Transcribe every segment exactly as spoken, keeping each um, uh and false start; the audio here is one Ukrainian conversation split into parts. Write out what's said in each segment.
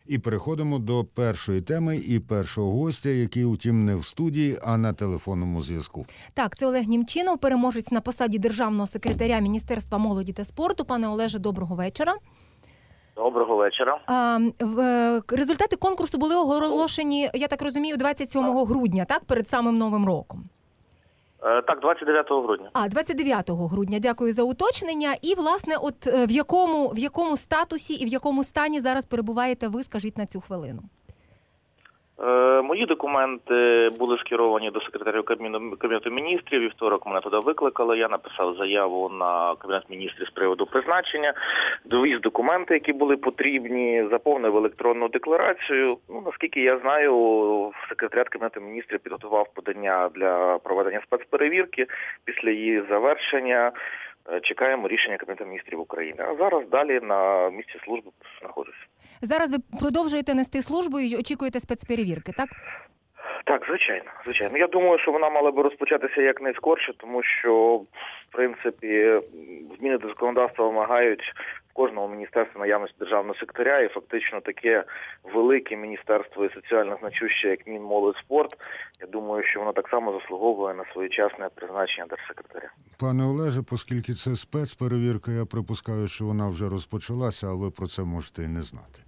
І переходимо до першої теми і першого гостя, який, утім, не в студії, а на телефонному зв'язку. Так, це Олег Німчинов, переможець на посаді державного секретаря Міністерства молоді та спорту. Пане Олеже, доброго вечора. Доброго вечора. А, в, результати конкурсу були оголошені, я так розумію, двадцять сьомого грудня, так, перед самим Новим роком? Е, так, двадцять дев'ятого грудня. А, двадцять дев'ятого грудня, дякую за уточнення. І, власне, от в якому, в якому статусі і в якому стані зараз перебуваєте ви, скажіть на цю хвилину? Е, мої документи були скеровані до секретаря Кабміну, Кабінету міністрів. Вівторок мене туди викликали. Я написав заяву на Кабінет міністрів з приводу призначення. Довіз документи, які були потрібні, заповнив електронну декларацію. Ну, наскільки я знаю, секретаріат Кабінету міністрів підготував подання для проведення спецперевірки. Після її завершення чекаємо рішення Кабінету міністрів України. А зараз далі на місці служби знаходжусь. Зараз ви продовжуєте нести службу і очікуєте спецперевірки, так? Так, звичайно, звичайно. Я думаю, що вона мала би розпочатися якнайскорше, тому що, в принципі, зміни до законодавства вимагають в кожному міністерстві наявності державного секретаря, і фактично таке велике міністерство і соціально значуще, як Мінмолодь спорт, я думаю, що воно так само заслуговує на своєчасне призначення держсекретаря. Пане Олеже, оскільки це спецперевірка, я припускаю, що вона вже розпочалася, а ви про це можете і не знати.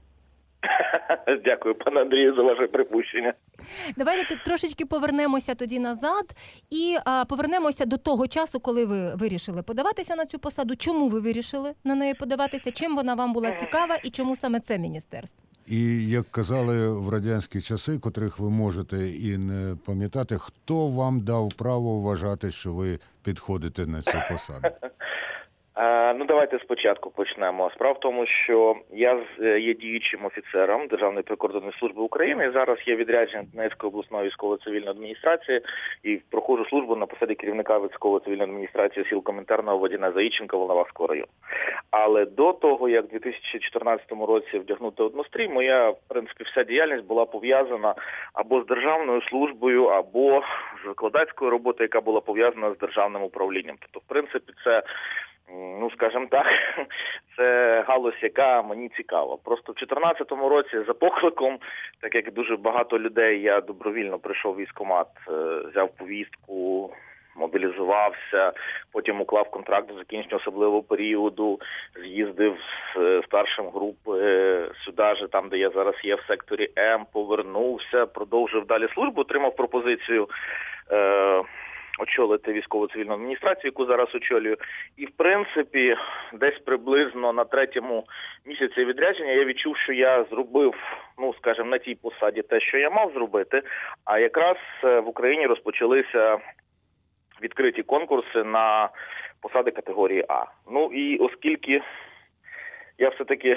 Дякую, пане Андрію, за ваше припущення. Давайте трошечки повернемося тоді назад і а, повернемося до того часу, коли ви вирішили подаватися на цю посаду. Чому ви вирішили на неї подаватися? Чим вона вам була цікава і чому саме це міністерство? І, як казали в радянські часи, котрих ви можете і не пам'ятати, хто вам дав право вважати, що ви підходите на цю посаду? Ну, давайте спочатку почнемо. Справа в тому, що я є діючим офіцером Державної прикордонної служби України, і зараз є відрядження Донецької обласної військово-цивільної адміністрації і проходжу службу на посаді керівника військово-цивільної адміністрації сіл Комінтерного, Водяне, Заїченка, Волноваського району. Але до того, як в дві тисячі чотирнадцятому році вдягнути однострій, моя, в принципі, вся діяльність була пов'язана або з державною службою, або з викладацькою роботою, яка була пов'язана з державним управлінням. Тобто, в принципі, це Ну, скажімо так, це галузь, яка мені цікава. Просто в дві тисячі чотирнадцятому році за покликом, так як дуже багато людей, я добровільно прийшов в військкомат, взяв повістку, мобілізувався, потім уклав контракт до закінчення особливого періоду, з'їздив з старшим групи сюди же, там, де я зараз є, в секторі М, повернувся, продовжив далі службу, отримав пропозицію е- очолити військово-цивільну адміністрацію, яку зараз очолюю. І, в принципі, десь приблизно на третьому місяці відрядження я відчув, що я зробив, ну, скажімо, на тій посаді те, що я мав зробити, а якраз в Україні розпочалися відкриті конкурси на посади категорії А. Ну, і оскільки я все-таки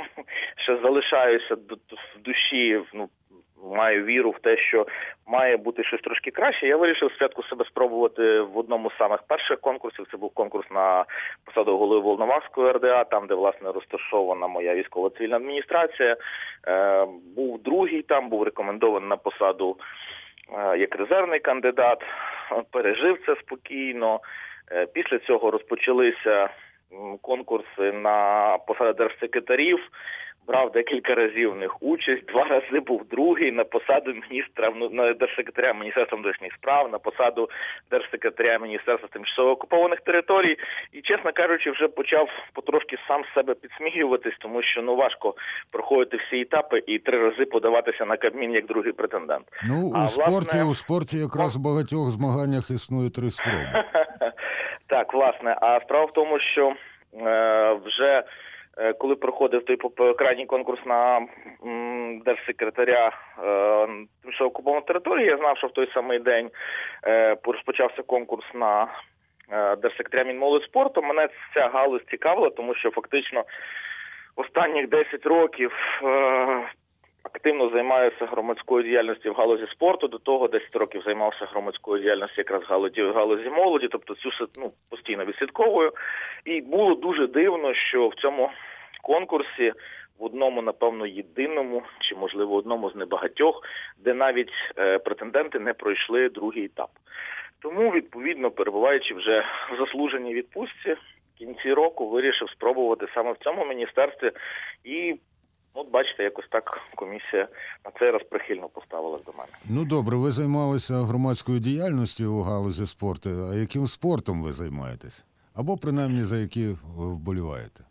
ще залишаюся в душі, ну, маю віру в те, що має бути щось трошки краще, я вирішив спочатку себе спробувати в одному з самих перших конкурсів. Це був конкурс на посаду голови Волноваської РДА, там, де, власне, розташована моя військово-цивільна адміністрація. Е, був другий, там був рекомендований на посаду е, як резервний кандидат. Пережив це спокійно. Е, після цього розпочалися конкурси на посади держсекретарів. Брав декілька разів в них участь, два рази був другий на посаду міністра, на держсекретаря Міністерства внутрішніх справ, на посаду держсекретаря Міністерства тимчасово окупованих територій. І, чесно кажучи, вже почав потрошки сам з себе підсміюватись, тому що, ну, важко проходити всі етапи і три рази подаватися на Кабмін як другий претендент. Ну, а, у спорті, власне... у спорті якраз в багатьох змаганнях існує три спроби. Так, власне. А справа в тому, що е, вже коли проходив той крайній конкурс на м, держсекретаря е, тимчасово окупованої території, я знав, що в той самий день е, розпочався конкурс на е, держсекретаря Мінмолодь спорту. Мене ця галузь цікавила, тому що фактично останніх десять років е, активно займаюся громадською діяльністю в галузі спорту, до того десять років займався громадською діяльністю якраз в галузі, в галузі молоді, тобто цю ну, постійно відслідковую. І було дуже дивно, що в цьому конкурсі, в одному, напевно, єдиному, чи, можливо, одному з небагатьох, де навіть е, претенденти не пройшли другий етап. Тому, відповідно, перебуваючи вже в заслуженій відпустці, в кінці року вирішив спробувати саме в цьому міністерстві і Ну, от бачите, якось так комісія на цей раз прихильно поставилась до мене. Ну добре, ви займалися громадською діяльністю у галузі спорту, а яким спортом ви займаєтесь? Або принаймні за які ви вболіваєте?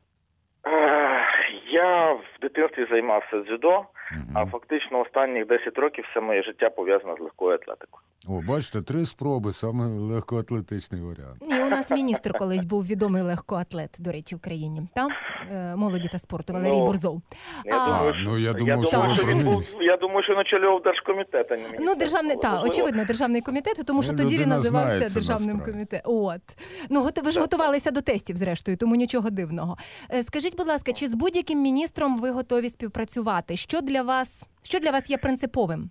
Е, Я в дитинстві займався дзюдо, Угу. а фактично останніх десять років все моє життя пов'язано з легкою атлетикою. О, бачите, три спроби, саме легкоатлетичний варіант. Ні, у нас міністр колись був відомий легкоатлет, до речі, в країні. Там е, молоді та спорту Валерій Ну, Борзов. Я А, думаю, А, що, ну, я я думав, думаю, що ви що про він був, міністра. я думаю, що начальовував держкомітет, а не міністр. Ну, державний, та, очевидно, державний комітет, тому що Ну, тоді він людина називався знає це державним насправді. комітетом. От. Ну, гот- ви ж готувалися до тестів, зрештою, тому нічого дивного. Е, Скажіть, будь ласка, чи з будь-яким міністром ви готові співпрацювати? Що для вас, що для вас є принциповим?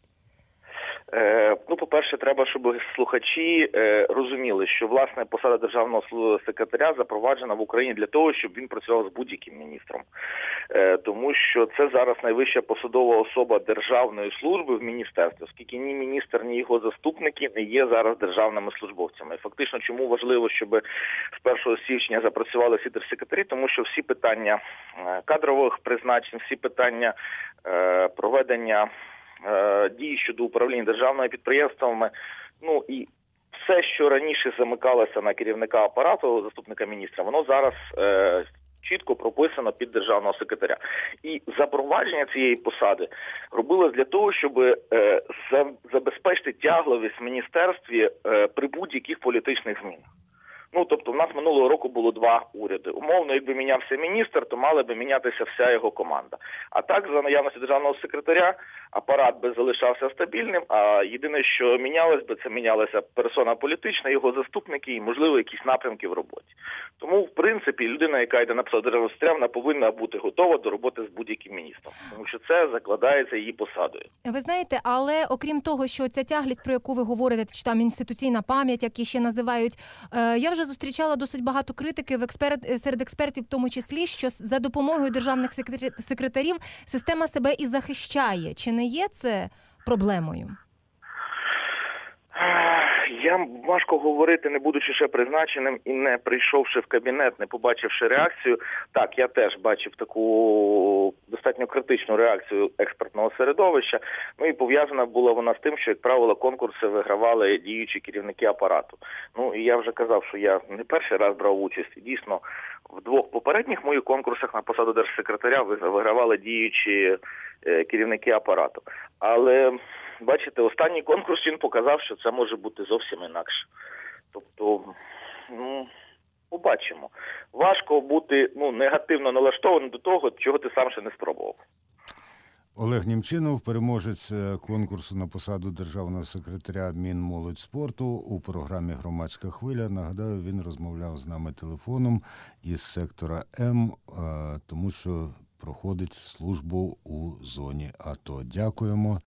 Е, ну, по-перше, треба, щоб слухачі е, розуміли, що, власне, посада державного слу- секретаря запроваджена в Україні для того, щоб він працював з будь-яким міністром. Е, тому що це зараз найвища посадова особа державної служби в міністерстві, оскільки ні міністр, ні його заступники не є зараз державними службовцями. І фактично, чому важливо, щоб з першого січня запрацювали всі держсекретарі, тому що всі питання е, кадрових призначень, всі питання е, проведення Е, дії щодо управління державними підприємствами, ну і все, що раніше замикалося на керівника апарату, заступника міністра, воно зараз е, чітко прописано під державного секретаря. І запровадження цієї посади робилось для того, щоб е, за, забезпечити тягливість в міністерстві е, при будь-яких політичних змінах. Ну, тобто, в нас минулого року було два уряди. Умовно, якби мінявся міністр, то мала би мінятися вся його команда. А так, за наявності державного секретаря, апарат би залишався стабільним, а єдине, що мінялось би, це мінялася персона політична, його заступники і, можливо, якісь напрямки в роботі. Тому, в принципі, людина, яка йде на посаду державного секретаря, вона повинна бути готова до роботи з будь-яким міністром. Тому що це закладається її посадою. Ви знаєте, але окрім того, що ця тяглість, про яку ви говорите, чи там інституційна пам'ять, як її ще називають, е, я вже зустрічала досить багато критики в експерт, серед експертів, в тому числі, що за допомогою державних секретарі- секретарів система себе і захищає. Чи не є це проблемою? Я важко говорити, не будучи ще призначеним і не прийшовши в кабінет, не побачивши реакцію. Так, я теж бачив таку достатньо критичну реакцію експертного середовища. Ну і пов'язана була вона з тим, що, як правило, конкурси вигравали діючі керівники апарату. Ну і я вже казав, що я не перший раз брав участь. І дійсно, в двох попередніх моїх конкурсах на посаду держсекретаря вигравали діючі е, керівники апарату. Але бачите, останній конкурс він показав, що це може бути зовсім інакше. Тобто, ну, побачимо. Важко бути ну, негативно налаштованим до того, чого ти сам ще не спробував. Олег Німчинов, переможець конкурсу на посаду державного секретаря Мінмолодьспорту у програмі «Громадська хвиля». Нагадаю, він розмовляв з нами телефоном із сектора М, тому що проходить службу у зоні АТО. Дякуємо.